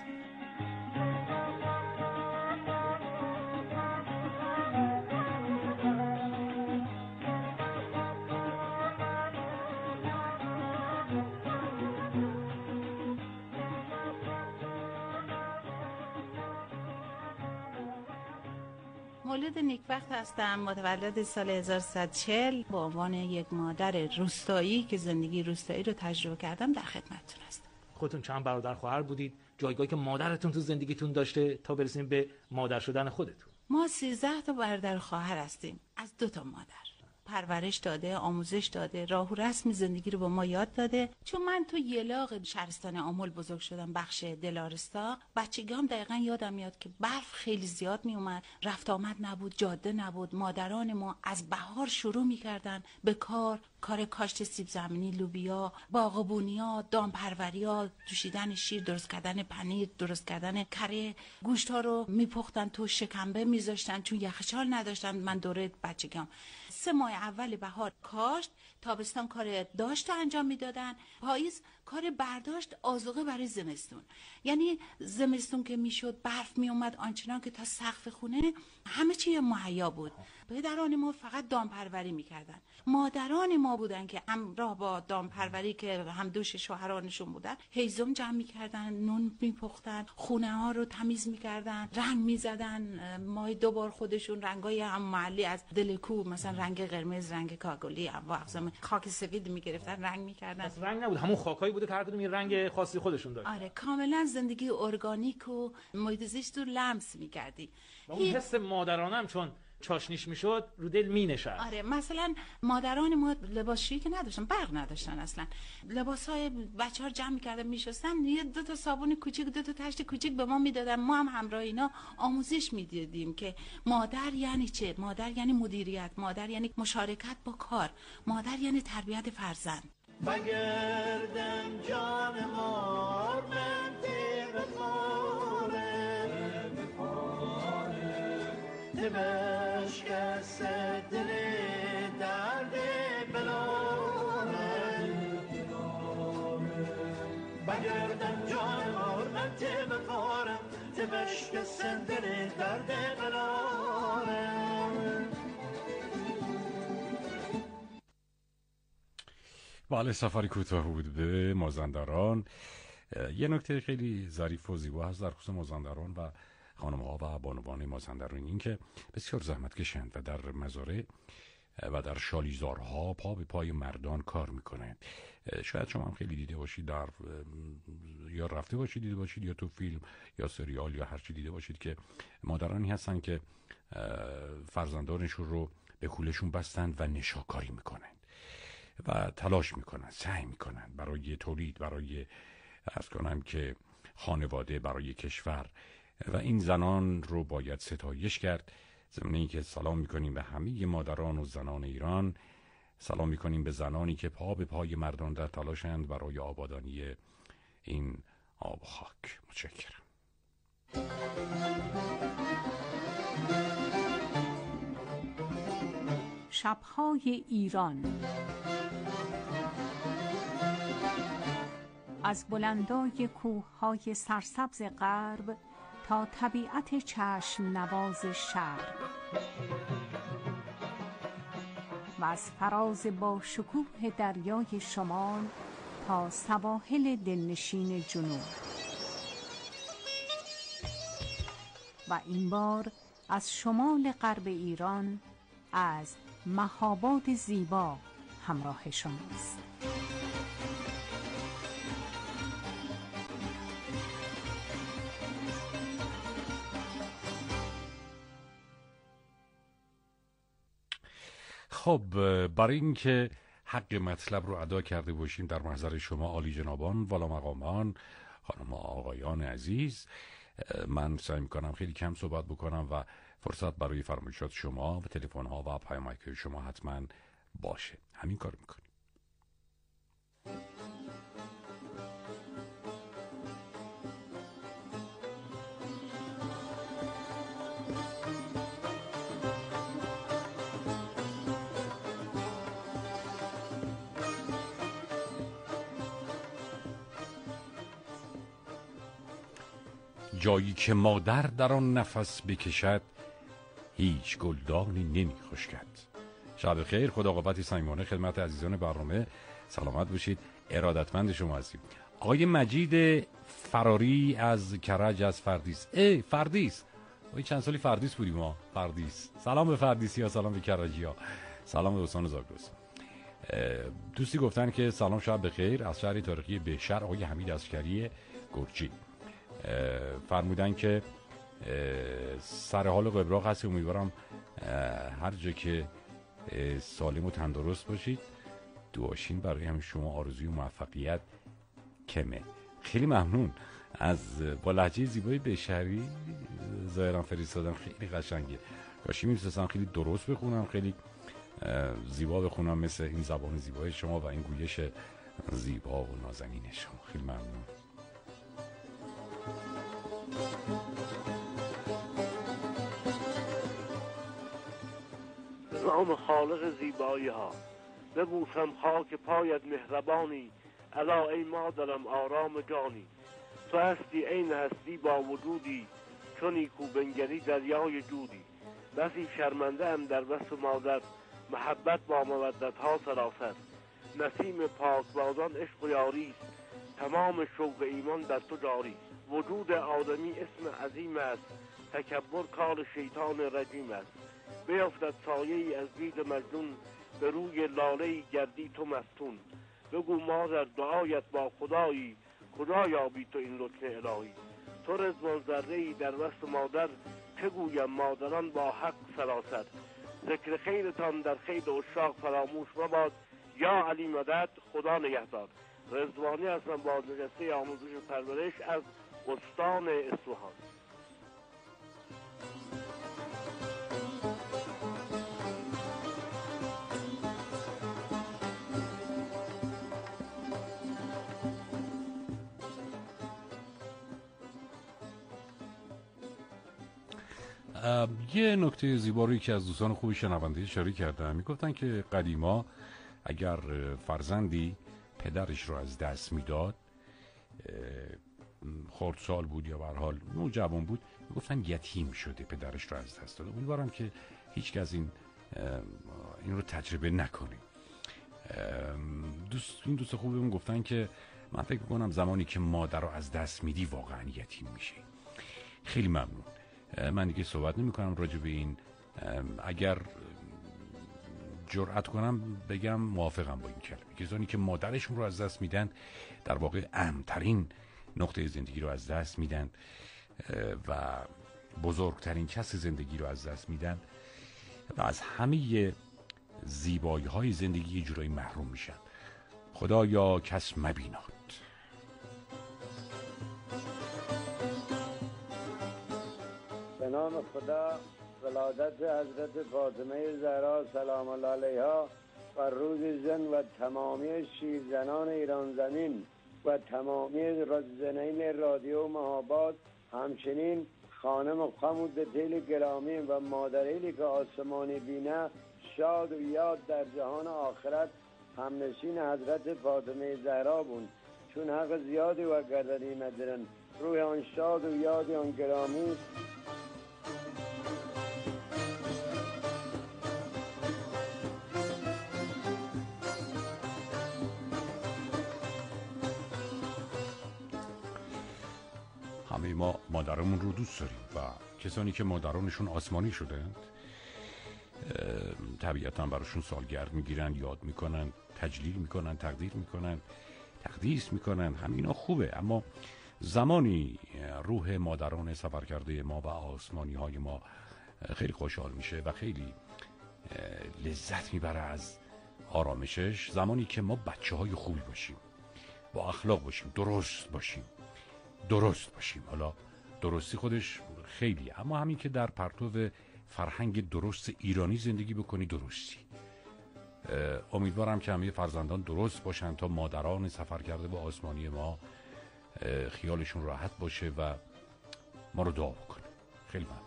مولود نیکبخت هستم، متولد سال هزار و سیصد و چهل. با عنوان یک مادر روستایی که زندگی روستایی رو تجربه کردم در خدمتتون هستم. خودتون چند برادر خواهر بودید؟ جایگاهی که مادرتون تو زندگیتون داشته تا برسیم به مادر شدن خودتون. ما سیزده تا برادر خواهر هستیم از دو تا مادر. پرورش داده، آموزش داده، راه و رسم زندگی رو با ما یاد داده. چون من تو یلاق شهرستان آمل بزرگ شدم، بخش دلارستا، بچگیام دقیقاً یادم میاد که برف خیلی زیاد می اومد، رفت آمد نبود، جاده نبود. مادران ما از بهار شروع میکردن به کار، کار کاشت سیب زمینی، لوبیا، باغبونی‌ها، دامپروری‌ها، دوشیدن شیر، درست کردن پنیر، درست کردن کره. گوشت‌ها رو میپختن تو شکمبه میذاشتن چون یخچال نداشتن. من دوره بچگیام سه ماه اول بهار کاشت تابستان کار داشت انجام میدادن، پاییز کار برداشت آذوقه برای زمستون. یعنی زمستون که میشد برف میومد آنچنان که تا سقف خونه همه چی مهیا بود. پدران ما فقط دامپروری میکردن. مادران ما بودن که همراه با دامپروری که هم دوش شوهرانشون بودن هیزم جمع میکردن، نون میپختن، خونه ها رو تمیز میکردن، رنگ میزدن. ماه دوبار خودشون رنگای هم محلی از دلکو، مثلا رنگ قرمز، رنگ کاکلی، انواع اقسام خاک سفید میگرفتن، رنگ میکردن. بس رنگ نبود، همون خاکایی بوده که هر کدوم یه رنگ خاصی خودشون داشت. آره کاملا زندگی ارگانیک و محیط زیست رو لمس میکردی. و اون حس مادرانه هم چون چاشنیش میشد رو دل مینشست. آره مثلا مادران ما لباسشویی که نداشتن، برق نداشتن اصلا، لباسای بچه‌ها جمع می‌کردن میشستن، یه دو تا صابون کوچیک، دو تا تشت کوچیک به ما میدادن. ما هم همراه اینا آموزش میدیدیم که مادر یعنی چه، مادر یعنی مدیریت، مادر یعنی مشارکت با کار، مادر یعنی تربیت فرزند. بگردم جان مار من بشکست دل درد بلارم، بگردم جان مار من ته بخارم، ته بشکست دل درد بلارم. بله سفری کوتاه بود به مازندران. یه نکته خیلی ظریف و زیبا هست در خصوص مازندران و خانم‌ها و بانوان مازندران، این که بسیار زحمت کشند و در مزارع و در شالیزارها پا به پای مردان کار میکنند. شاید شما هم خیلی دیده باشید، در یا رفته باشید دیده باشید یا تو فیلم یا سریال یا هر چی دیده باشید که مادرانی هستن که فرزندانشون رو به کولشون بستند و نشاکاری میکنند و تلاش میکنند، سعی میکنند برای تولید، برای عرض کنم که خانواده، برای کشور، و این زنان رو باید ستایش کرد. ضمن اینکه سلام میکنیم به همه مادران و زنان ایران، سلام میکنیم به زنانی که پا به پای مردان در تلاشند برای آبادانی این آب و خاک. متشکرم. شب‌های ایران از بلندای کوه‌های سرسبز غرب تا طبیعت چشم نواز شرق و از فراز با شکوه دریای شمال تا سواحل دلنشین جنوب، و این بار از شمال غرب ایران از مهاباد زیبا همراه شماست. خب برای اینکه حق مطلب رو ادا کرده باشیم در محضر شما عالی جنابان، والا مقامان، خانم و آقایان عزیز، من سعی میکنم خیلی کم صحبت بکنم و فرصت برای فرمایشات شما و تلفن ها و پیامک شما حتما باشه. همین کار میکنیم. جایی که مادر در آن نفس بکشد، هیچ گلدانی نمی خشکد. شب خیر، خدا قوتی صمیمانه خدمت عزیزان برنامه. سلامت باشید. ارادتمند شما هستیم. آقای مجید فراری از کرج از فردیس. ای فردیس، آقای چند سالی فردیس بودیم ما. فردیس، سلام به فردیسی ها، سلام به کرجی ها، سلام به دوستان زاگرس. دوستی گفتن که سلام شب بخیر از شهر تاریخی بهشهر، آقای حمید عسکری گرجی. فرمودن که سر حال قبراق هستی، امیدوارم هر جا که سالم و تندرست باشید. دعاشین برای هم شما آرزوی موفقیت کمه. خیلی ممنون از با لهجه زیبای بهشهری ظاهرا فرستادن، خیلی قشنگه. کاشی می‌تونستم خیلی درست بخونم، خیلی زیبا بخونم مثل این زبان زیبای شما و این گویش زیبا و نازنین شما. خیلی ممنون. نام خالق زیبایی ها، ببوسم خاک پایت مهربانی، الا ای مادرم آرام جانی. تو هستی عین هستی با وجودی، چونی کو بنگری دریای جودی. بسی شرمنده ام در وصف مادر، محبت با مودت ها سراسر. نسیم پاکبازان عشق و یاری است، تمام شوق ایمان در تو جاری. وجود آدمی اسم عظیم است، تکبر کار شیطان رجیم است. بیفتد سایه ای از دید مجنون، به روی لاله گردی تو مفتون. بگو مادر دعایت با خدایی، کجا یابی تو این لطف الهی. تو رضوان ذره ای در وصف مادر، چه گویم مادران با حق سراسر. ذکر خیرتان در خیر عشاق فراموش مباد، یا علی مدد خدا نگهدار. رضوانی هستم با نشسته آموزش پرورش از استان اصفهان. یه نکته زیبایی که از دوستان خوبی شنونده اشاره کردن، میگفتن که قدیما اگر فرزندی پدرش رو از دست میداد، خردسال بود یا به هر حال نوجوان بود، میگفتن یتیم شده، پدرش رو از دست داده. امیدوارم که هیچ کس این این رو تجربه نکنه. دوست این دوست خوبمون گفتن که من فکر می‌کنم زمانی که مادر رو از دست میدی واقعا یتیم میشه. خیلی ممنون. من دیگه صحبت نمی کنم راجع به این. اگر جرأت کنم بگم موافقم با این کلمه. کسانی که مادرشون رو از دست میدن در واقع اهمترین نقطه زندگی رو از دست میدن و بزرگترین کس زندگی رو از دست میدن و از همه زیبایی های زندگی یه جورایی محروم میشن. خدایا کس مبیناد. به نام خدا، ولادت حضرت فاطمه زهرا سلام الله علیها و روز زن و تمامی شیرزنان ایران زمین و تمامی زنین رادیو مهاباد، همچنین خانم خمود دل گرامی و مادریلی که آسمانی بینه، شاد و یاد در جهان آخرت همنشین حضرت فاطمه زهرا بون، چون حق زیادی و گردنی ندارن. روی آن شاد و یاد آن گرامی همه ما مادرمون رو دوست داریم و کسانی که مادرانشون آسمانی شدند طبیعتا براشون سالگرد میگیرن، یاد میکنن، تجلیل میکنن، تقدیر میکنن، تقدیس میکنن. همینا خوبه، اما زمانی روح مادران سفر کرده ما و آسمانی های ما خیلی خوشحال میشه و خیلی لذت میبره از آرامشش، زمانی که ما بچه های خوبی باشیم، با اخلاق باشیم، درست باشیم درست باشیم. حالا درستی خودش خیلی، اما همین که در پرتو فرهنگ درست ایرانی زندگی بکنی درستی. امیدوارم که همه فرزندان درست باشن تا مادران سفر کرده با آسمانی ما خیالشون راحت باشه و ما رو دعا بکنه. خیلی ممنون.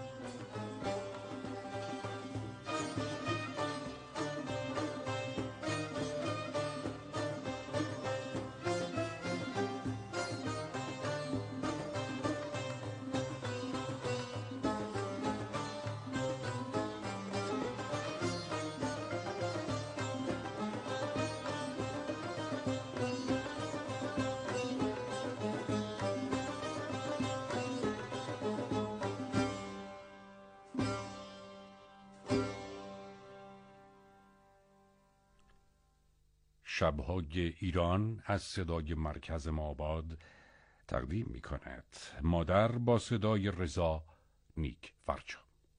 شب‌های ایران از صدای مرکز ماباد تقدیم می کند. مادر با صدای رضا نیک فرجا.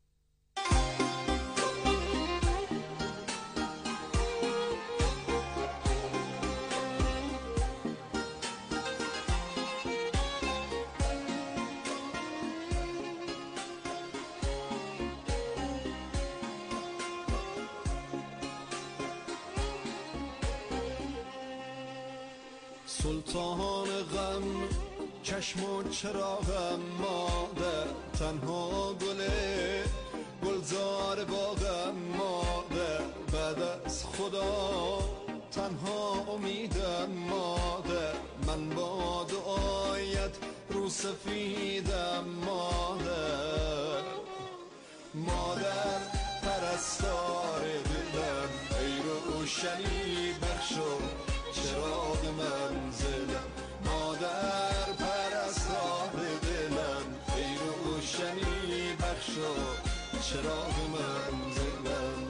سلطان غم چشم و چراغم، مادر تنها گله گلزار باغم، مادر بعد از خدا تنها امیدم مادر، من با دعایت رو سفیدم مادر. مادر پرستار دلم، ای روشنی بخشو چراغ منزلم. مادر پرستار دلم، ای روشنی بخشو چراغ منزلم.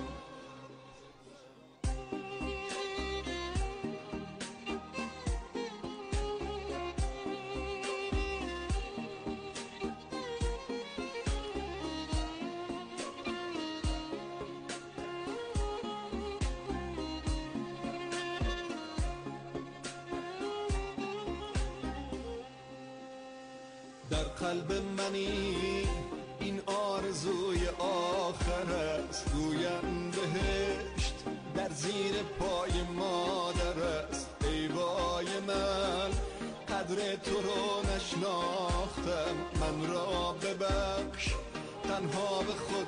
در قلب منی این آرزوی آخر است، گویم بهشت در زیر پای مادر است. ای وای من قدر تو رو نشناختم، من را ببخش تنها به خود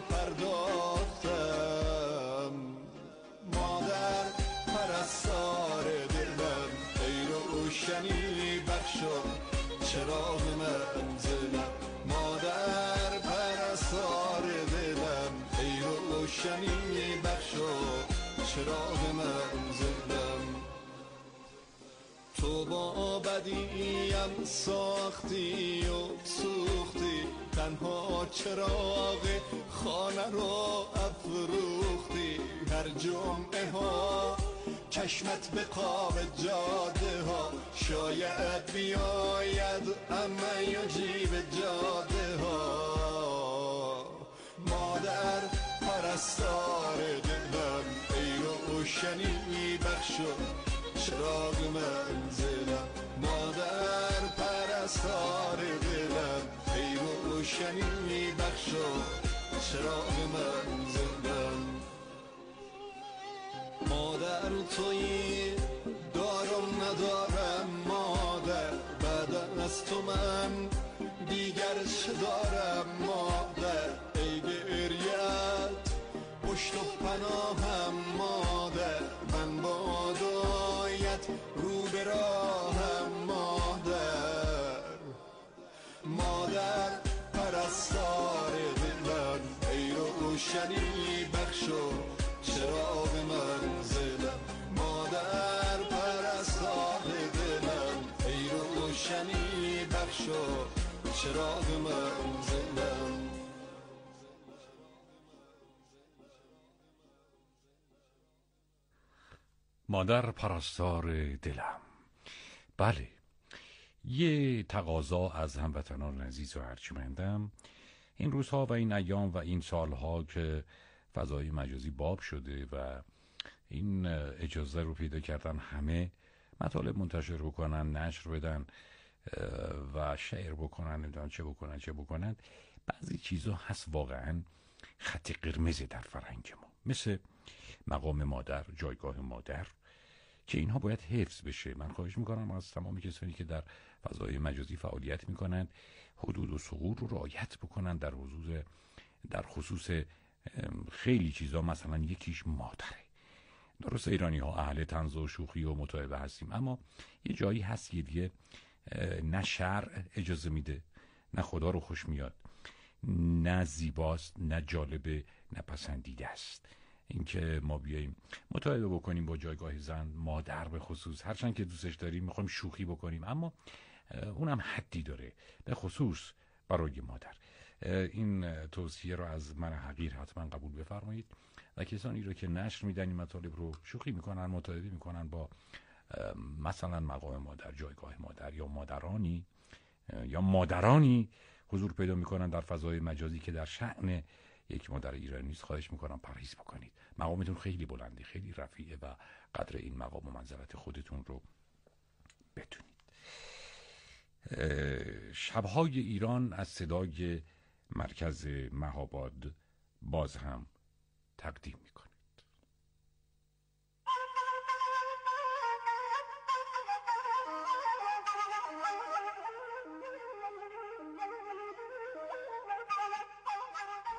پرداختم. مادر پرستار دلم، ای روشنی بخشو چراغ منزلم. مادر پرستار دلم، ای روشنی بخشو چراغ منزلم. تو با بدیم ساختی و سوختی، تنها چراغ خانه رو افروختی. هر جمعه ها چشمت به قاب جاده ها، شاید بیاید اما یجیب جاده ها. مادر پرستار دلم، ای روشنی بخشو چراغ منزلم. مادر پرستار دلم، ای روشنی بخشو چراغ منزلم. مادر تویی دارم ندارم مادر، بعد از تو من دیگر چه دارم مادر. ای گریت پشت و پناهم مادر، من با دعایت رو به راهم مادر. مادر پرستار دلم، ای روشنی بخشو چراغ منزلم. مادر پرستار دلم، ای روشنی بخشو چراغ منزلم. مادر پرستار دلم. بله، یه تقاضا از هموطنان عزیز و ارجمندم این روزها و این ایام و این سالها که فضای مجازی باب شده و این اجازه رو پیدا کردن همه مطالب منتشر بکنن، نشر بدن و شعر بکنن، نمیدونم چه بکنن چه بکنن. بعضی چیزا هست واقعا خط قرمز در فرهنگ ما، مثل مقام مادر، جایگاه مادر، که اینها باید حفظ بشه. من خواهش میکنم از تمام کسانی که در فضای مجازی فعالیت میکنند حدود و ثغور رو رعایت بکنن در حضور در خصوص خیلی چیزا. مثلا یکیش مادره. درست ایرانی ها اهل طنز و شوخی و متعبه هستیم، اما یه جایی هست که دیگه نه شرع اجازه میده، نه خدا رو خوش میاد، نه زیباست، نه جالبه، نه پسندیده است اینکه ما بیاییم متعبه بکنیم با جایگاه زن، مادر به خصوص. هرچند که دوستش داریم، میخوایم شوخی بکنیم، اما اونم حدی داره، به خصوص برای مادر. این توصیه رو از من حقیر حتما قبول بفرمایید و کسانی رو که نشر میدن این مطالب رو شوخی میکنن، متعبه میکنن با مثلا مقام مادر، جایگاه مادر، یا مادرانی یا مادرانی حضور پیدا میکنن در فضای مجازی که در شأن یک مادر ایرانی نیست، خواهش میکنم پرهیز بکنید. مقامتون خیلی بلنده، خیلی رفیعه و قدر این مقام و منزلت خودتون رو بدونید. شبهای ایران از صدای مرکز مهاباد باز هم تقدیم میکنه.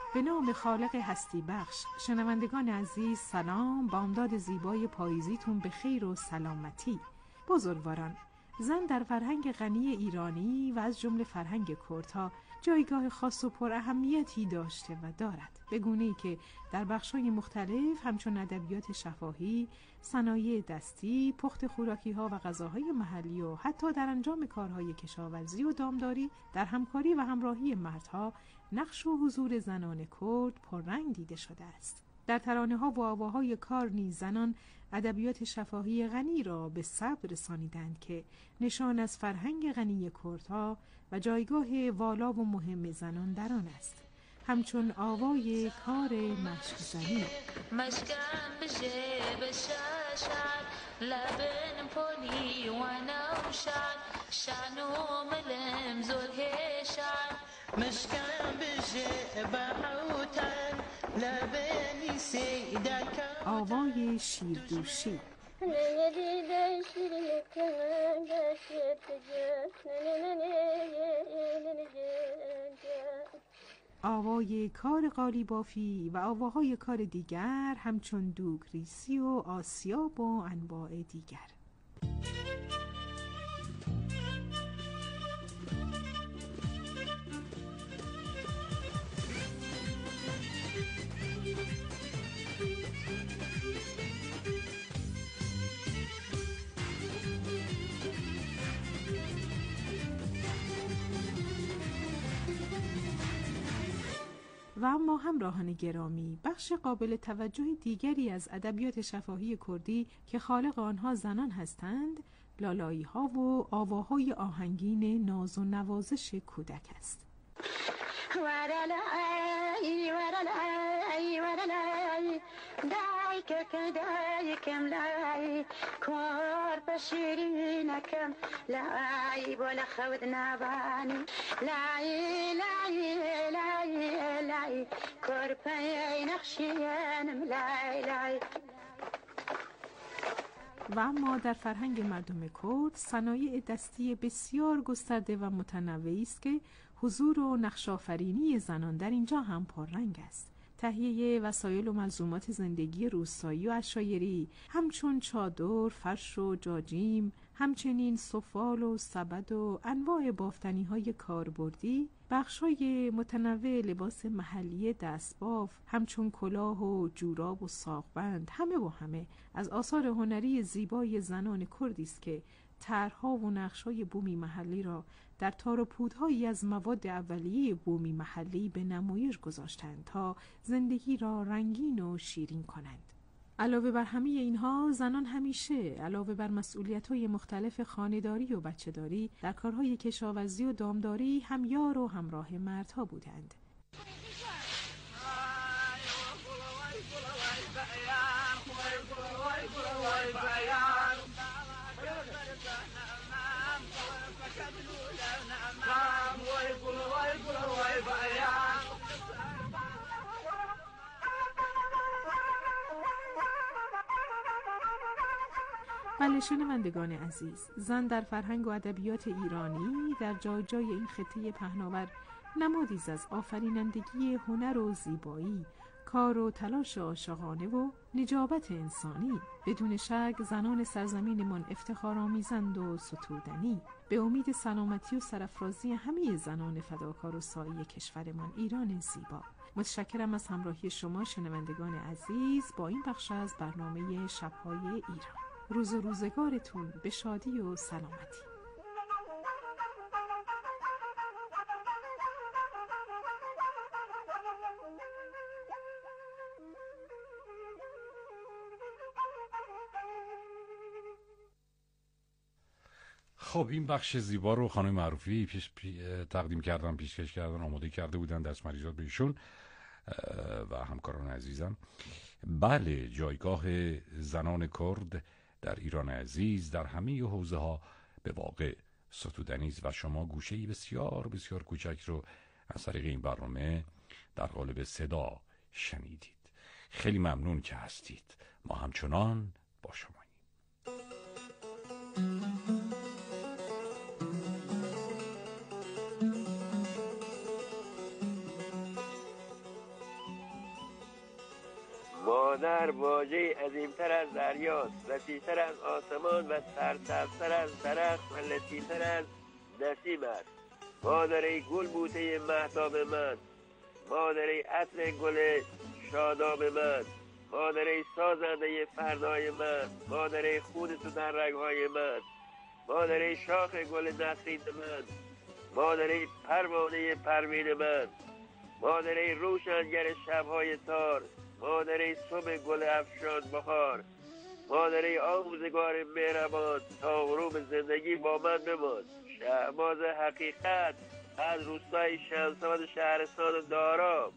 به نام خالق هستی بخش. شنوندگان عزیز سلام، بامداد زیبای پاییزیتون به خیر و سلامتی. بزرگواران، زن در فرهنگ غنی ایرانی و از جمله فرهنگ کردها جایگاه خاص و پر اهمیتی داشته و دارد، به گونه‌ای که در بخش‌های مختلف همچون ادبیات شفاهی، صنایع دستی، پخت خوراکی‌ها و غذاهای محلی و حتی در انجام کارهای کشاورزی و دامداری در همکاری و همراهی مردها نقش و حضور زنان کرد پررنگ دیده شده است. در ترانه‌ها و آواهای کار نیز زنان ادبیات شفاهی غنی را به ثبت رسانیدند که نشان از فرهنگ غنی کردها و جایگاه والا و مهم زنان در آن است، همچون آوای کار مشک زنی. مشکم بشه بشاشد لبن پولی و نوشد شنو ملم زرهشد مشکم بشه بحوتن لبنی سیدک. آوای شیردوشی. آوای کار قالی بافی و آواهای کار دیگر همچون دوگریسی و آسیاب و انواع دیگر. و اما همراهان گرامی، بخش قابل توجه دیگری از ادبیات شفاهی کردی که خالق آنها زنان هستند، لالایی ها و آواهای آهنگین ناز و نوازش کودک است. ورلای ورلای ورلای دایک دایکم لای کار بشیرینکم لای بولا خود نبانی لای لای لای لای کار پای نقشینم لای لای. و اما در فرهنگ مردم کرد صنایع دستی بسیار گسترده و متنوعی است که حضور و نقش‌آفرینی زنان در اینجا هم پررنگ است. تهیه وسایل و ملزومات زندگی روستایی و عشایری همچون چادر، فرش و جاجیم، همچنین سفال و سبد و انواع بافتنی‌های کاربردی، بخش‌های متنوع لباس محلی دستباف همچون کلاه و جوراب و ساقبند، همه و همه از آثار هنری زیبای زنان کردی است که طرح‌ها و نقش‌های بومی محلی را در تار و پودهایی از مواد اولیه بومی محلی به نمایش گذاشتند تا زندگی را رنگین و شیرین کنند. علاوه بر همه اینها، زنان همیشه علاوه بر مسئولیت‌های مختلف خانه‌داری و بچه‌داری در کارهای کشاورزی و دامداری همیار و همراه مردها بودند. بله شنوندگان عزیز، زن در فرهنگ و ادبیات ایرانی در جای جای این خطه پهناور نمادی از آفرینندگی هنر و زیبایی، کار و تلاش عاشقانه و نجابت انسانی. بدون شک زنان سرزمینمان افتخارآمیزند و ستودنی. به امید سلامتی و سرافرازی همه زنان فداکار و سایی کشورمان ایران زیبا. متشکرم از همراهی شما شنوندگان عزیز با این بخش از برنامه شب‌های ایران. روز و روزگارتون به شادی و سلامتی. خب این بخش زیبا رو خانم معروفی پیش پی تقدیم کردن، پیشکش کردن، آماده کرده بودن، دست مریضات به ایشون و همکاران عزیزم. بله، جایگاه زنان کرد در ایران عزیز در همه حوزه ها به واقع ستودنی است و شما گوشه‌ای بسیار بسیار کوچک رو از طریق این برنامه در قالب صدا شنیدید. خیلی ممنون که هستید. ما همچنان با شماییم. مادر واژه عظیمتر از دریاست، وسیعتر از آسمان و سرسبزتر از درخت و لطیفتر از نسیم است. مادر ای گل بوته مهتاب من، مادر ای عطر گل شاداب من، مادر ای سازنده فردای من، مادر ای خون تو در رگهای من، مادر ای شاخ گل نسرین من، مادر ای پروانه پروین من، مادر ای روشنگر شبهای تار، مادر ای صبح گل افشان بهار، مادر ای آموزگار مهربان، تا غروب زندگی با من بمان. شهباز حقیقت از روستای شمساد شهرستان دارا.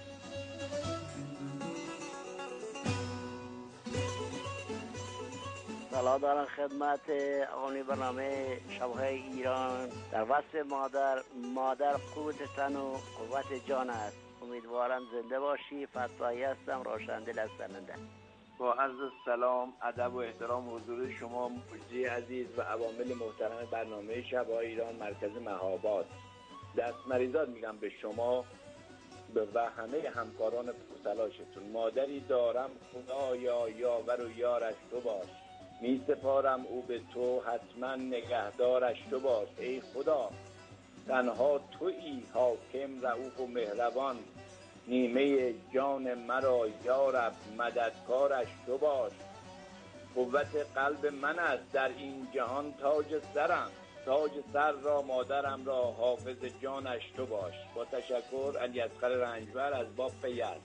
سلام دارم خدمت آقای برنامه شبهای ایران. در وصف مادر، مادر قوت تن و قوت جان است. امیدوارم زنده باشی. فتوایی هستم، روشندل از سننده. با عرض سلام، ادب و احترام حضور شما مجری عزیز و عوامل محترم برنامه شبهای ایران مرکز مهاباد. دست مریضات میگم به شما و همه همکاران پرتلاشتون. مادری دارم خدایا یاور و یارش تو باش، می سپارم او به تو حتما نگهدارش تو باش. ای خدا تنها تویی حاکم رؤوف و مهربان، نیمه جان مرا یارب مددکارش تو باش. قوت قلب من است در این جهان تاج سرم، تاج سر را مادرم را حافظ جانش تو باش. با تشکر، علی اصغر رنجبر از باب یزد.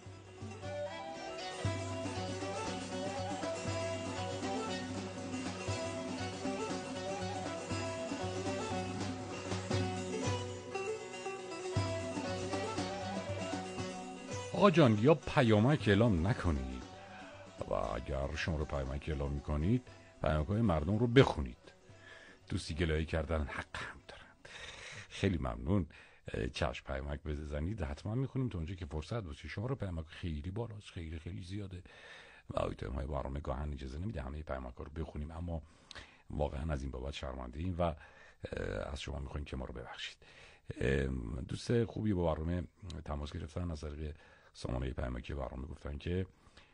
آقا جان، یا پیامک اعلام نکنید و اگر شما رو پیامک اعلام میکنید پیامک های مردم رو بخونید. دوستی گلایه کردن حق هم دارن. خیلی ممنون. چشم پیامک بزنید حتما میخونیم تا اونجا که فرصت باشه. شما رو پیامک خیلی بالاست، خیلی خیلی زیاده و آیتم های برنامه گاهن اجازه نمیده همه پیامک ها رو بخونیم، اما واقعا از این بابت شرمنده ایم و از شما میخوایم که ما رو ببخشید. دوست خوبی با برنامه تماس گرفتن از طریق سامانه پیامکی برنامه، گفتن که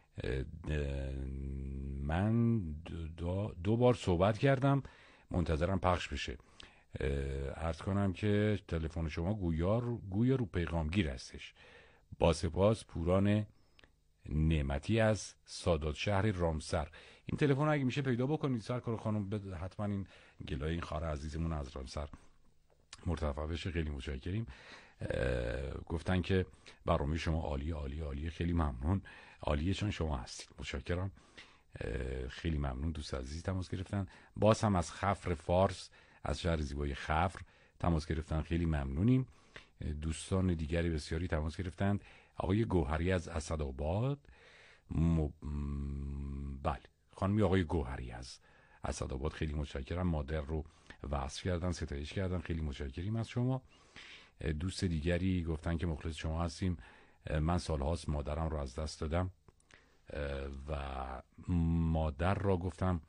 من دو, دو بار صحبت کردم منتظرم پخش بشه. عرض کنم که تلفن شما گویا رو, گویا رو پیغامگیر هستش. با سپاس، پوران نعمتی از سادات شهر رامسر. این تلفن اگه میشه پیدا بکنید سرکار خانم، حتما این گلای این خواهر عزیزمون از رامسر مرتفع بشه. خیلی متشکریم. گفتن که برنامه شما عالیه عالیه عالیه. خیلی ممنون. عالیه چون شما هستید. متشکرم. خیلی ممنون. دوست عزیزی تماس گرفتن. باز هم از خفر فارس، از شهر زیبای خفر تماس گرفتن. خیلی ممنونیم. دوستان دیگری بسیاری تماس گرفتن. آقای گوهری از اسدآباد. م... بله، خانمی آقای گوهری از اسدآباد، خیلی متشکرم. مادر رو وصف کردن، ستایش کردن. خیلی متشکریم از شما. دوست دیگری گفتن که مخلص شما هستیم. من سالهاست مادرم رو از دست دادم و مادر را گفتم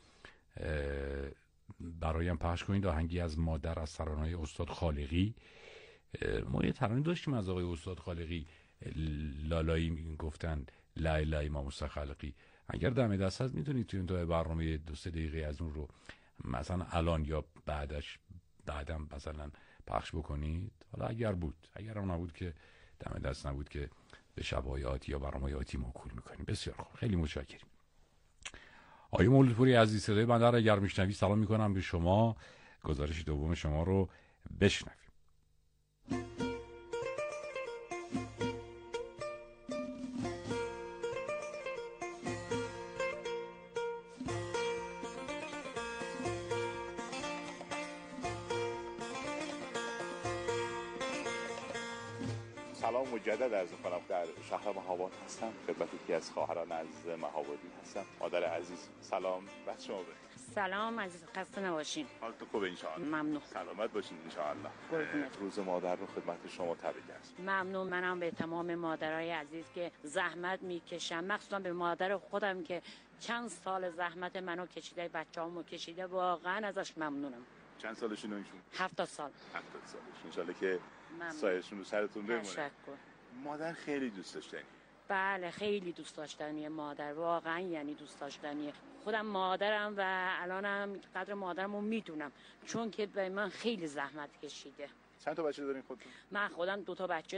برایم پخش کنید آهنگی از مادر از ترانه‌های استاد خالقی. ما یه ترانه داشتیم از آقای استاد خالقی، لالایی گفتن لا اله امام خالقی. اگر دم دست هست میتونید توی اون برنامه دو سه دقیقه از اون رو مثلا الان یا بعدش بعدم مثلا پخش بکنید. حالا اگر بود، اگر هم نبود که دم دست نبود که به شب‌های آتی یا برنامه‌های آتی موکول میکنیم. بسیار خوب، خیلی متشکریم. آقای مولودپوری عزیز، صدای بنده را اگر میشنوی سلام میکنم به شما. گزارش دوم شما رو بشنویم. سلام مجدد عرض می‌کنم. در شهر مهاباد هستم، خدمت یکی از خواهران از مهابادی هستم. مادر عزیز سلام، وقت شما بخیر. سلام عزیز، خسته نباشین. حالتون خوبه ان شاء الله؟ ممنون. سلامت باشین ان شاء الله. قربونت. روز مادر رو خدمت شما تبریک هستم. ممنون. منم به تمام مادرای عزیز که زحمت میکشن، مخصوصا به مادر خودم که چند سال زحمت منو کشیده، بچه‌امو کشیده، واقعا ازش ممنونم. چند سالشون ایشون؟ هفتاد سال. هفتاد سالشون. ان شاء الله که سایه‌شون رو سرتون بمونه. تشکر. مادر خیلی دوست داشتنی. بله خیلی دوست داشتنیه مادر، واقعا یعنی دوست داشتنیه. خودم مادرم و الانم قدر مادرمو میدونم، چون که به من خیلی زحمت کشیده. چند تا بچه دارین خودتون؟ من خودم دو تا بچه